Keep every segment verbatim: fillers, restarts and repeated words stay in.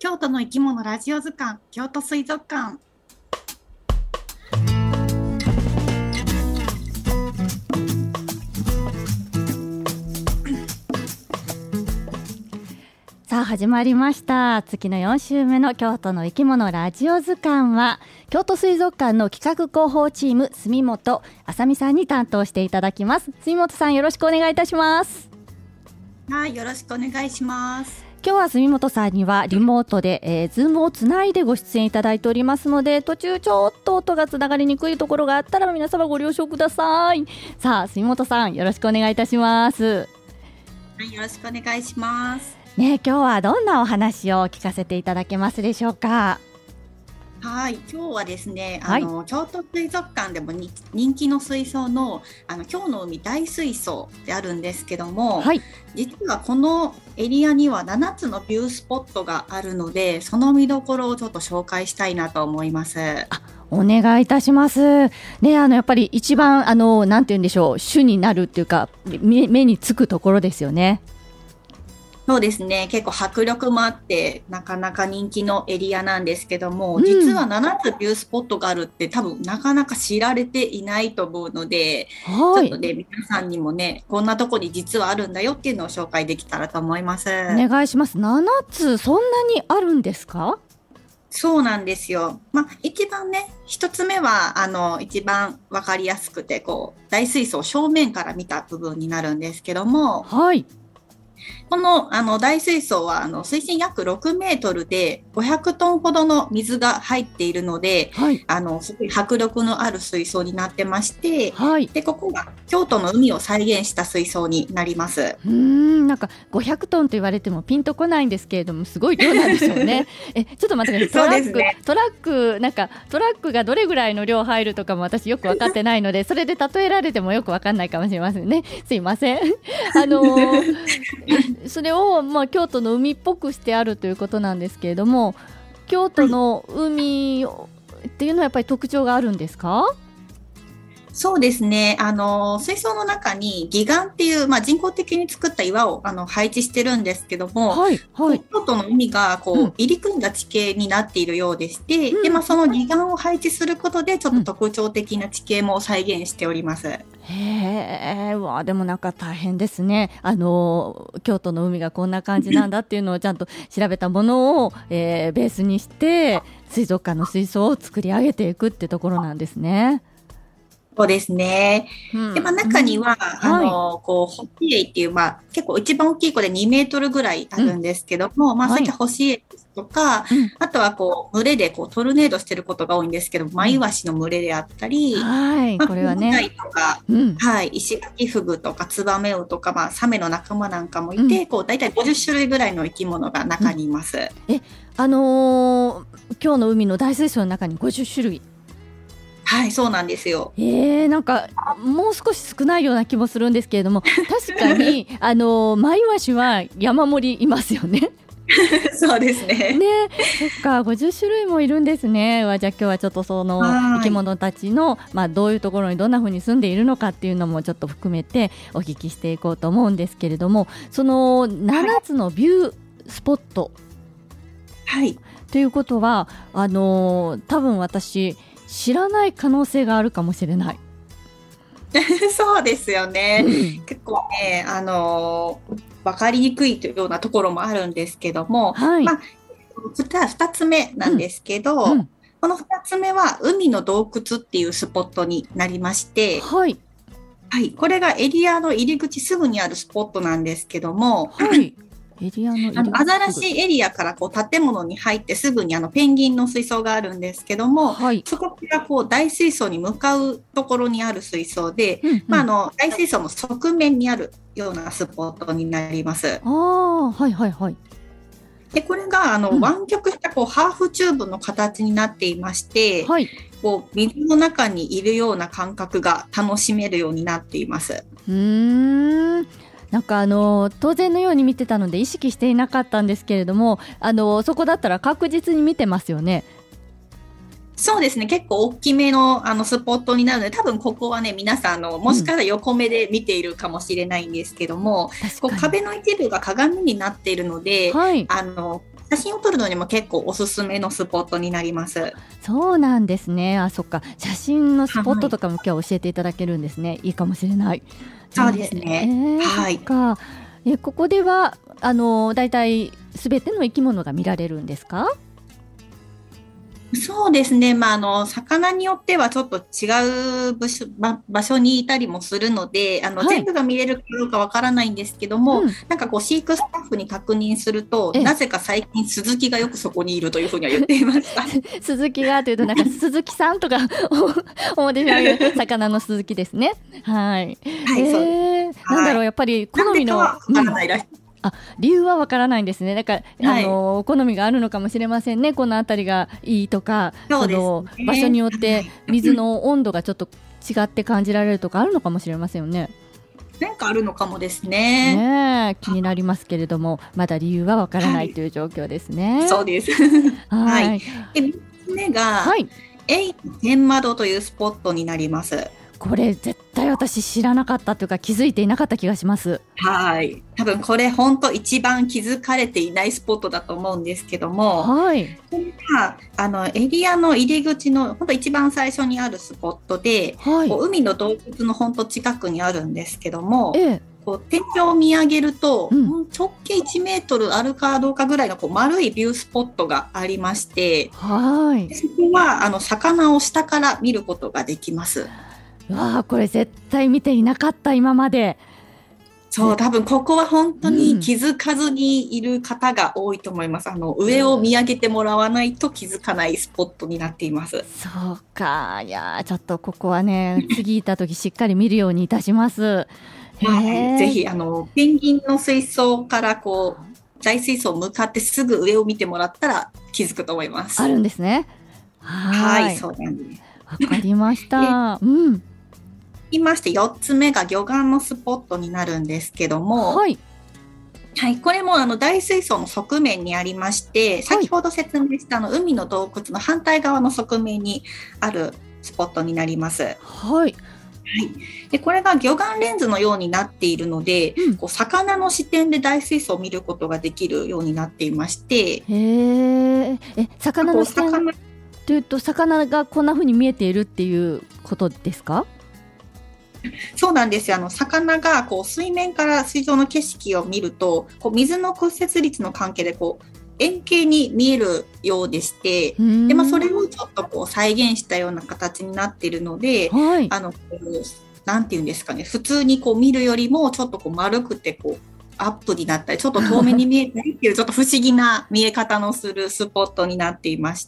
京都の生き物ラジオ図鑑、京都水族館。 さあ始まりました。月のよん週目の京都の生き物ラジオ図鑑は、京都水族館の企画広報チーム住本あさみさんに担当していただきます。住本さん、よろしくお願いいたします。 はい、よろしくお願いします。 今日は住本さんにはリモートで、えー、ズームをつないでご出演いただいておりますので、途中ちょっと音がつながりにくいところがあったら皆様ご了承ください。さあ住本さん、よろしくお願いいたします。 はい、よろしくお願いしますね。今日はどんなお話を聞かせていただけますでしょうか。 はい、今日はですね、 はい、 あの京都水族館でもに人気の水槽のあの今日の海大水槽であるんですけども、 はい、 実はこのエリアにはななつのビュースポットがあるので、その見どころをちょっと紹介したいなと思います。 あ、お願いいたします。ね、あのやっぱり一番あのなんて言うんでしょう、主になるっていうか 目, 目につくところですよね。 そうですね、結構迫力もあってなかなか人気のエリアなんですけども、 うん、 実はななつビュースポットがあるって多分なかなか知られていないと思うので、 はい、 ちょっとね皆さんにもねこんなとこに実はあるんだよっていうのを紹介できたらと思います。 お願いします。ななつ、そんなにあるんですか？ そうなんですよ。まあ、一番ね一つ目はあの一番わかりやすくてこう大水槽を正面から見た部分になるんですけども、 はい、 この、あの大水槽はあの水深約ろくメートルでごひゃくトンほどの水が入っているので、 はい、 あのすごい迫力のある水槽になってまして、 はい、 でここが京都の海を再現した水槽になります。 うーん、なんかごひゃくトンと言われてもピンとこないんですけれども、すごい量なんでしょうね。え、ちょっと待ってください。トラック、ね、トラックなんかトラックがどれぐらいの量入るとかも私よく分かってないので、それで例えられてもよく分かんないかもしれませんね。すいません。あのー、それをまあ京都の海っぽくしてあるということなんですけれども、京都の海っていうのはやっぱり特徴があるんですか？ そうですね、あの水槽の中に擬岩っていう、まあ、人工的に作った岩をあの配置してるんですけども、 はいはい、 京都の海がこう、うん、入り組んだ地形になっているようでして、うん、でまあ、その擬岩を配置することでちょっと特徴的な地形も再現しております。うん、 へー、うわ、でもなんか大変ですね。あの京都の海がこんな感じなんだっていうのをちゃんと調べたものを、えー、ベースにして水族館の水槽を作り上げていくってところなんですね。 そうですね。うん、でまあ、中には、うん、あの、はい、こうホシエイっていう、まあ、結構一番大きい子でにメートルぐらいあるんですけども、うん、まあ、そういったホシエイですとか、はい、あとはこう群れでこうトルネードしてることが多いんですけど、マイワシの群れであったり、 はい、まあ、これはね、 とか、うん、はい、石垣フグとかツバメウとか、まあ、サメの仲間なんかもいて、うん、こうだいたいごじゅっしゅるいぐらいの生き物が中にいます。うん、 え、あのー、今日の海の大水槽の中にごじゅっしゅるい。 はい、そうなんですよ。 えー、なんかもう少し少ないような気もするんですけれども、確かにあのマイワシは山盛りいますよね。 そうですね。 ね、そっか、ごじゅっしゅるいもいるんですね。じゃあ今日はちょっとその生き物たちの、まあ、どういうところにどんな風に住んでいるのかっていうのもちょっと含めてお聞きしていこうと思うんですけれども、そのななつのビュースポット、 はい、 ということはあの多分私知らない可能性があるかもしれない。 そうですよね、 うん、 結構ね、あのー、分かりにくいというようなところもあるんですけども、 はい、 まあ、ふたつめなんですけど、うんうん、このふたつめは海の洞窟っていうスポットになりまして、 はいはい、これがエリアの入り口すぐにあるスポットなんですけども、 はいエリアのあのアザラシエリアからこう建物に入ってすぐにあのペンギンの水槽があるんですけども、はい、そこからこう大水槽に向かうところにある水槽で、うんうん、まあ、あの大水槽の側面にあるようなスポットになります。 あ、はいはいはい。 でこれがあの、うん、湾曲したこうハーフチューブの形になっていまして、はい、こう水の中にいるような感覚が楽しめるようになっています。 うーん、なんかあの当然のように見てたので意識していなかったんですけれども、あのそこだったら確実に見てますよね。 そうですね、結構大きめ の, あのスポットになるので、多分ここはね皆さんのもしかしたら横目で見ているかもしれないんですけども、うん、こう壁の一部が鏡になっているので、はい、あの写真を撮るのにも結構おすすめのスポットになります。 そうなんですね。あ、そっか。写真のスポットとかも今日教えていただけるんですね。いいかもしれない。 そうですね。 えー、はい。そっか。え、ここではあのだいたいすべての生き物が見られるんですか？ そうですね。まあ、あの、魚によってはちょっと違う場所、場場所にいたりもするので、あの、はい、全部が見れるかどうかわからないんですけども、うん、なんかこう、飼育スタッフに確認すると、なぜか最近、スズキがよくそこにいるというふうには言っていました。 スズキがというと、なんか、鈴木さんとか思ってしまう魚のスズキですね。はい。はい、えー、そうです。なんだろう、やっぱり好みの。わからないらしい。あ、理由はわからないんですね。だから、はい、あの好みがあるのかもしれませんね。この辺りがいいとか、 そうですね、 その場所によって水の温度がちょっと違って感じられるとかあるのかもしれませんよね。 なんかあるのかもですね。 ね、気になりますけれども、まだ理由はわからないという状況ですね。 はい、そうです。はい。で、みっつめが、はい、エイ天窓というスポットになります。 これ絶対私知らなかったというか気づいていなかった気がします。 はい。多分これ本当一番気づかれていないスポットだと思うんですけども、 はい。 これがあのエリアの入り口の本当一番最初にあるスポットで、はい、こう海の洞窟の本当近くにあるんですけども、ええ、こう天井を見上げると、うん、直径いちメートルあるかどうかぐらいのこう丸いビュースポットがありまして、 はい。 そこはあの魚を下から見ることができます。 わあ、これ絶対見ていなかった今まで。 そう、多分ここは本当に気づかずにいる方が多いと思います。あの上を見上げてもらわないと気づかないスポットになっています。 そうか。いや、ちょっとここはね、次行った時しっかり見るようにいたします。 はい、ぜひあのペンギンの水槽からこう大水槽向かってすぐ上を見てもらったら気づくと思います。 あるんですね。 はい、はい、そうなんです。 わかりました。うん。 いましてよっつめが魚眼のスポットになるんですけども、 はい、 はい、これもあの大水槽の側面にありまして、先ほど説明したあの海の洞窟の反対側の側面にあるスポットになります。 はい、 はい、でこれが魚眼レンズのようになっているので、うん、こう魚の視点で大水槽を見ることができるようになっていまして、 へー、え、魚の視点というと魚がこんな風に見えているっていうことですか？ そうなんですよ。あの魚がこう水面から水上の景色を見ると、こう水の屈折率の関係でこう円形に見えるようでして、で、まあ、それをちょっとこう再現したような形になっているので、はい、あのなんていうんですかね、普通にこう見るよりもちょっとこう丸くてこうアップになったりちょっと遠目に見えたりっていうちょっと不思議な見え方のするスポットになっていまして、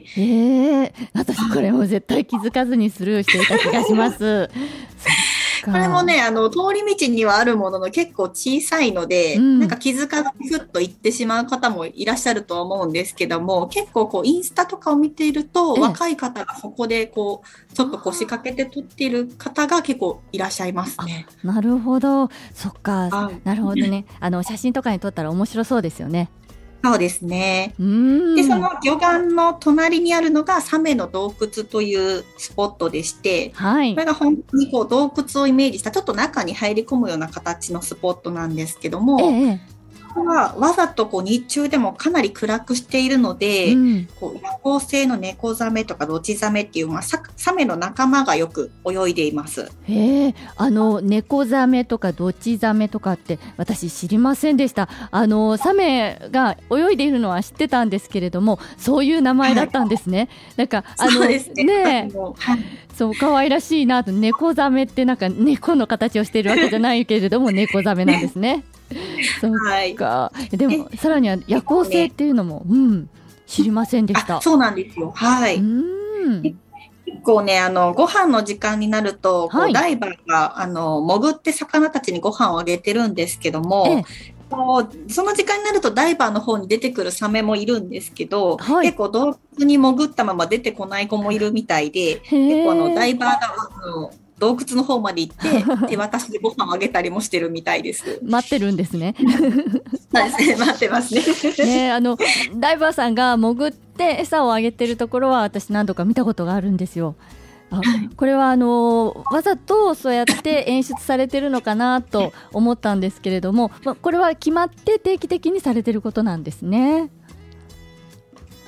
えー、私これも絶対気づかずにスルーしていた気がしますこれもね、あの通り道にはあるものの結構小さいので、うん、なんか気づかずにふっと行ってしまう方もいらっしゃるとは思うんですけども、結構こうインスタとかを見ていると若い方がそこでこうちょっとこう仕掛けて撮っている方が結構いらっしゃいますね。 なるほど、そっか、なるほどね。あの写真とかに撮ったら面白そうですよね。 そうですね。で、その魚眼の隣にあるのがサメの洞窟というスポットでして、はい、これが本当にこう洞窟をイメージしたちょっと中に入り込むような形のスポットなんですけども、ええ、これはわざとこう日中でもかなり暗くしているので、うん、こう夜行性の猫ザメとかドチザメっていう、まあ、サメの仲間がよく泳いでいます。 へえ、あの猫ザメとかドチザメとかって私知りませんでした。あのサメが泳いでいるのは知ってたんですけれども、そういう名前だったんですね。はい、なんかあのそうですね、ねえ、はい、そう可愛らしいなと。猫ザメってなんか猫の形をしているわけじゃないけれども猫ザメなんですね。そうか、はい、でもさらには夜行性っていうのも、うん、知りませんでした。 そうなんですよ。はい。うん、結構ね、あのご飯の時間になると、こう、はい、ダイバーがあの潜って魚たちにご飯をあげてるんですけども、ええ、こうその時間になるとダイバーの方に出てくるサメもいるんですけど、はい、結構洞窟に潜ったまま出てこない子もいるみたいで、結構あのダイバーがあの洞窟の方まで行って手渡しでご飯をあげたりもしてるみたいです。 待ってるんですね。 そうですね、待ってますね。 ね、あのダイバーさんが潜って餌をあげてるところは私何度か見たことがあるんですよ。あ、これはあのわざとそうやって演出されてるのかなと思ったんですけれども、ま、これは決まって定期的にされてることなんですね。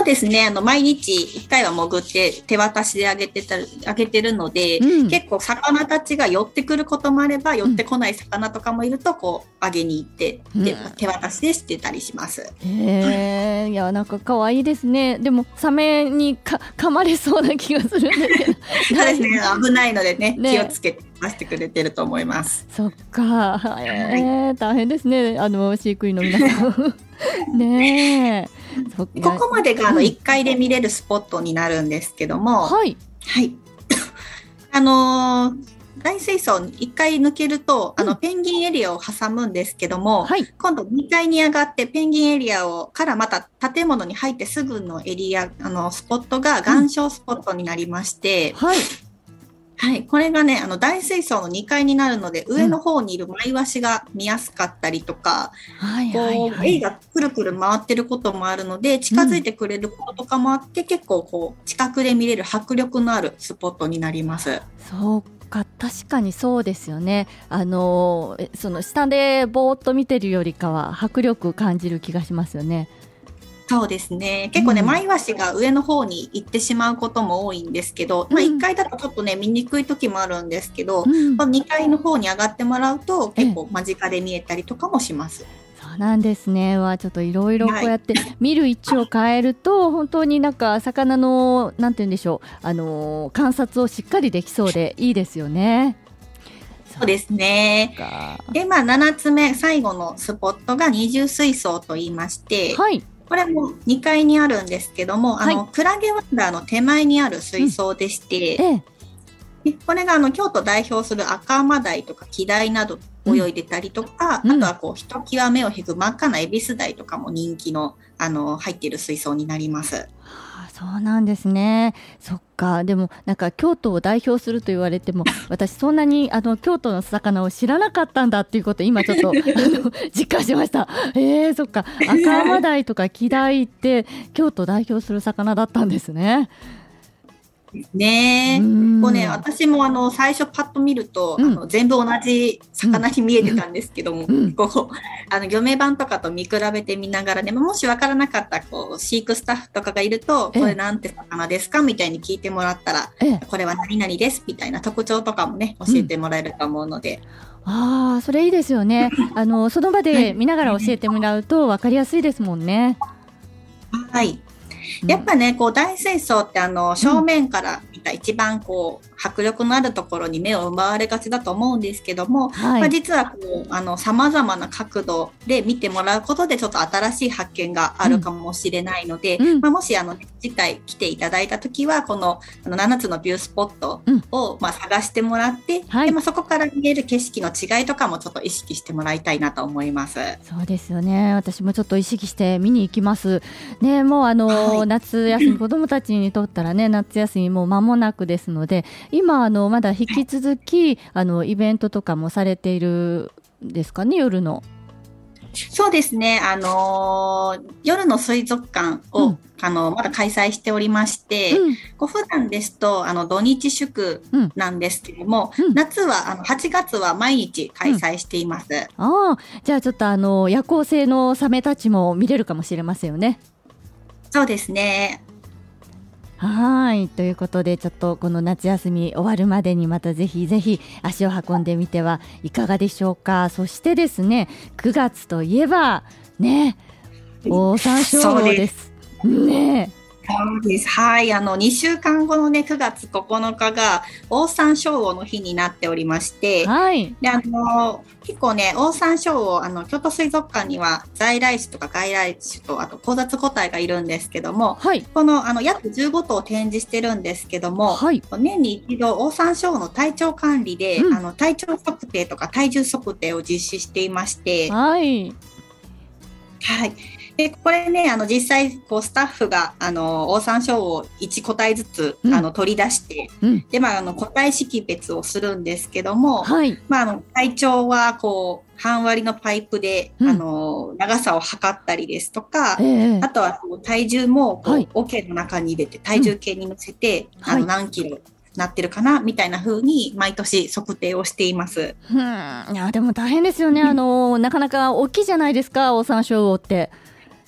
そうですね。あの、毎日いっかいは潜って手渡しであげてた、あげてるので、うん、結構魚たちが寄ってくることもあれば、寄ってこない魚とかもいると、こう、あげに行って、うん、で手渡しでしてたりします。 へー、いや、なんか可愛いですね。でも、サメにか噛まれそうな気がするんだけど。 そうですね。危ないのでね、ね気をつけて出してくれてると思います。 そっか。えー、はい、大変ですね。あの、飼育員の皆さん。ねえ。 ここまでがあのいっかいで見れるスポットになるんですけども、 はい、 はい、あのー、大水槽いっかい抜けると、うん、あのペンギンエリアを挟むんですけども、はい、今度にかいに上がってペンギンエリアをからまた建物に入ってすぐのエリア、あのスポットが岩礁スポットになりまして、うん、はいはい、これがね、あの大水槽のにかいになるので、上の方にいるマイワシが見やすかったりとか、うん、こう、はいはいはい、エイがくるくる回ってることもあるので、近づいてくれることとかもあって、うん、結構こう近くで見れる迫力のあるスポットになります。 そうか、確かにそうですよね。あのその下でぼーっと見てるよりかは迫力感じる気がしますよね。 そうですね。結構ね、うん、マイワシが上の方に行ってしまうことも多いんですけど、うん、まあいっかいだとちょっとね、見にくい時もあるんですけど、うん、まあ、にかいの方に上がってもらうと結構間近で見えたりとかもします。 そうなんですね。はちょっといろいろこうやって見る位置を変えると、はい、本当になんか魚のなんて言うんでしょう、あのー、観察をしっかりできそうでいいですよね。 そうですね。で、まあななつめ、最後のスポットが二重水槽と言いまして、はい、これもにかいにあるんですけども、はい、あのクラゲワンダーの手前にある水槽でして、うんええ、これがあの京都代表する赤アマダイとかキダイなど泳いでたりとか、うん、あとはこうひときわ目を引く真っ赤なエビスダイとかも人気の、あの入っている水槽になります。 そうなんですね。そっか。でもなんか京都を代表すると言われても、私そんなにあの京都の魚を知らなかったんだっていうことを今ちょっとあの実感しました。えー、そっか。赤アマダイとかキダイって京都を代表する魚だったんですね。 ねえ、こうね、私もあの最初パッと見ると、うん、あの全部同じ魚に見えてたんですけども、うん、こうあの魚名版とかと見比べてみながらね、もし分からなかったこう飼育スタッフとかがいると、これなんて魚ですかみたいに聞いてもらったら、これは何々ですみたいな特徴とかもね教えてもらえると思うので、 うん、ああ、それいいですよね。あのその場で見ながら教えてもらうと分かりやすいですもんね。 はい、やっぱね、こう大水槽ってあの正面から見た一番こう迫力のあるところに目を奪われがちだと思うんですけども、はい、まあ、実はこうあの様々な角度で見てもらうことでちょっと新しい発見があるかもしれないので、うん、まあ、もしあの次回来ていただいたときはこの、あのななつのビュースポットを、まあ、探してもらって、うん、でまあ、そこから見える景色の違いとかもちょっと意識してもらいたいなと思います。 そうですよね。私もちょっと意識して見に行きますね。もうあの、はい、夏休み子どもたちにとったらね、夏休みもう間もなくですので、今あのまだ引き続きあのイベントとかもされているんですかね、夜の。 そうですね、あのー、夜の水族館を、うん、あのまだ開催しておりまして、うん、こう普段ですとあの土日祝なんですけども、うん、夏はあのはちがつは毎日開催しています。 うん、あ、じゃあちょっとあの夜行性のサメたちも見れるかもしれませんよね。 そうですね。 はい、ということでちょっとこの夏休み終わるまでにまたぜひぜひ足を運んでみてはいかがでしょうか。そしてですね、くがつといえばね、オオサンショウウオですね。 そうです。はい。あの、にしゅうかんごのね、くがつここのかが、オオサンショウウオの日になっておりまして、はい。で、あの、結構ね、オオサンショウウオ、あの、京都水族館には在来種とか外来種と、あと交雑個体がいるんですけども、はい。この、あの、約じゅうごとう展示してるんですけども、はい。年に一度、オオサンショウウオの体調管理で、うん、あの、体調測定とか体重測定を実施していまして、はい。はい。でこれね、あの実際こうスタッフがあのオオサンショウウオをいち個体ずつ、うん、あの取り出して、うん、で、まあ、あの個体識別をするんですけども、はい、まあ、あの体長はこう半割りのパイプで、うん、あの長さを測ったりですとか、えー、あとはこう体重もこう、はい、桶の中に入れて体重計に乗せて、うん、あの何キロなってるかなみたいな風に毎年測定をしています。 うん、いやでも大変ですよね。あのなかなか大きいじゃないですか、オオサンショウウオって。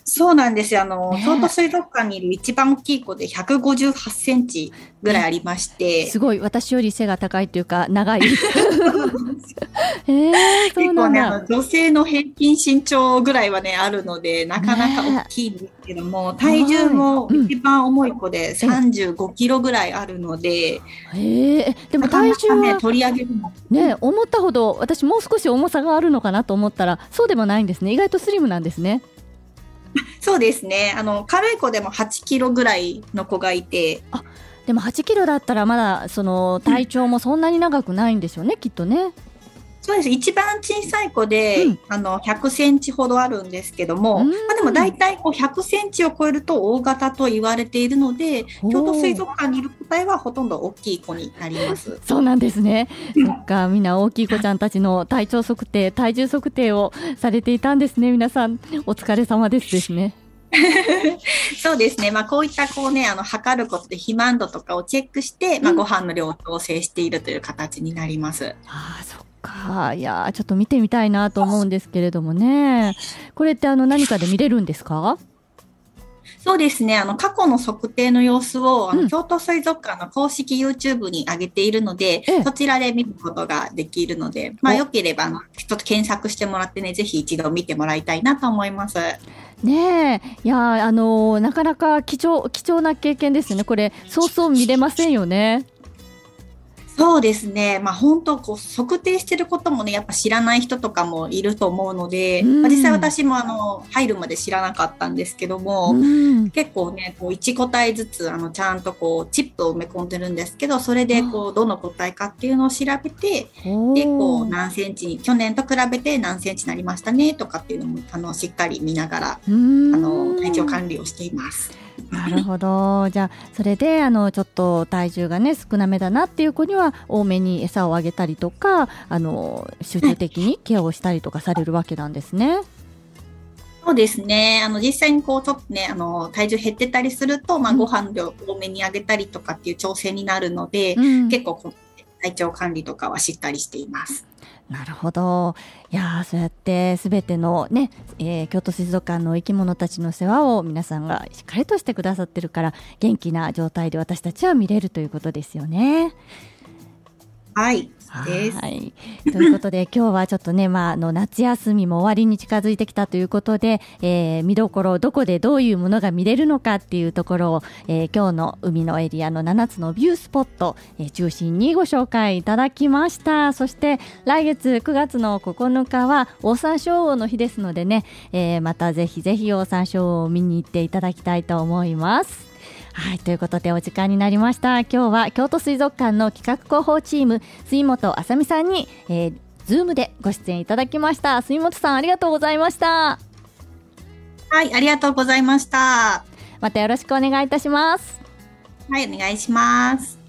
そうなんですよ。あの、ね、京都水族館にいる一番大きい子でひゃくごじゅうはちセンチぐらいありまして。 すごい、私より背が高いというか、長い。 えー、結構ね、あの、女性の平均身長ぐらいはね、あるので、なかなか大きいんですけども、ね、体重も一番重い子でさんじゅうごキロぐらいあるので、 うん、えー、でも体重は、 ね、取り上げるの。 ね、思ったほど、私もう少し重さがあるのかなと思ったら、そうでもないんですね。意外とスリムなんですね。 そうですね。あの軽い子でもはちキロぐらいの子がいて、 あ、でもはちキロだったらまだその体長もそんなに長くないんでしょうね、うん、きっとね。 そうです。一番小さい子で、うん、あのひゃくセンチほどあるんですけども、まあ、でも大体こうひゃくセンチを超えると大型と言われているので、京都水族館にいる個体はほとんど大きい子になります。 そうなんですね。そっか、みんな大きい子ちゃんたちの体長測定、体重測定をされていたんですね。皆さんお疲れ様ですですね。 そうですね。まあ、こういったこうね、あの測ることで肥満度とかをチェックして、まあ、ご飯の量を調整しているという形になります。うん、 ああ、そっか。いや、ちょっと見てみたいなと思うんですけれどもね。これってあの何かで見れるんですか？ そうですね。あの、過去の測定の様子を、あの、うん、京都水族館の公式 YouTube に上げているので、そちらで見ることができるので、まあ、よければ、あの、ちょっと検索してもらってね、ぜひ一度見てもらいたいなと思います。 ねえ、いや、あの、なかなか貴重、貴重な経験ですね。これ、そうそう見れませんよね。 そうですね。まあ本当こう測定してることもね、やっぱ知らない人とかもいると思うので、うん、まあ、実際私もあの入るまで知らなかったんですけども、うん、結構ね、こういち個体ずつあのちゃんとこうチップを埋め込んでるんですけど、それでこうどの個体かっていうのを調べて、でこう何センチに去年と比べて何センチになりましたねとかっていうのもあのしっかり見ながら、うん、あの体調管理をしています。 なるほど。じゃあそれであのちょっと体重がね少なめだなっていう子には多めに餌をあげたりとか、あの集中的にケアをしたりとかされるわけなんですね。 そうですね。あの実際にこうちょっとね、あの体重減ってたりすると、まあ、ご飯量多めにあげたりとかっていう調整になるので、うん、結構こう体調管理とかはしっかりしています。 なるほど。いや、そうやってすべてのね、えー、京都水族館の生き物たちの世話を皆さんがしっかりとしてくださってるから、元気な状態で私たちは見れるということですよね。 はい。 はい。ということで今日はちょっとね、まあ、あの夏休みも終わりに近づいてきたということで、えー、見どころどこでどういうものが見れるのかっていうところを、えー、今日の海のエリアのななつのビュースポット、えー、中心にご紹介いただきました。そして来月くがつのここのかはオオサンショウウオの日ですのでね、えー、またぜひぜひオオサンショウウオを見に行っていただきたいと思います。はい、ということでお時間になりました。今日は京都水族館の企画広報チーム杉本あさみさんに、えー、ズームでご出演いただきました。杉本さんありがとうございました。 はい、ありがとうございました。 またよろしくお願いいたします。 はい、お願いします。